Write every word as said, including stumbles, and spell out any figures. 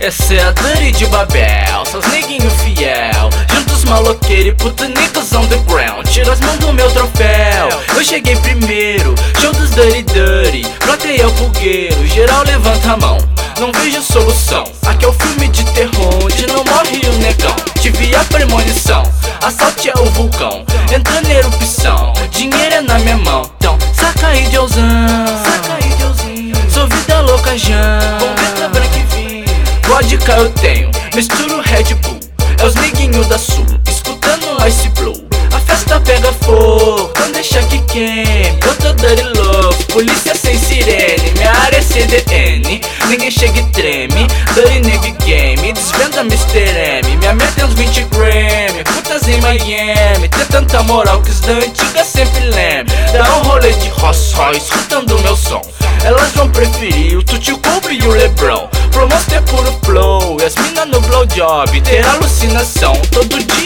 Essa é a Dirty de Babel, seus neguinho fiel. Juntos maloqueiro e putanicos underground. Tira as mãos do meu troféu, eu cheguei primeiro. Show dos Dirty Dirty, plateia o pulgueiro. Geral levanta a mão, não vejo solução. Aqui é o filme de terror onde não morre o negão. Tive a premonição, assalte é o vulcão. Entrando em erupção, dinheiro é na minha mão. Então saca aí Deusão, saca aí Deusinho. Sou vida louca já, bombeta branca e vinho. Vodka eu tenho, misturo Red Bull. É os neguinho da Sul, escutando Ice Blue. A festa pega fogo, não deixa que queime. Eu tô dirty louco, polícia sem sirene. Minha área é C D N, ninguém chega e treme. Dirty Navy Game, desvenda mister M. Minha meta é uns vinte Grammy, putas em Miami. Tem tanta moral que os da antiga sempre lembram. Dá um rolê de Rolls Royce, escutando meu som. Elas vão preferir o Tutti Kobe e o Lebron. Promoster é puro flow, e as mina no blowjob ter alucinação. Todo dia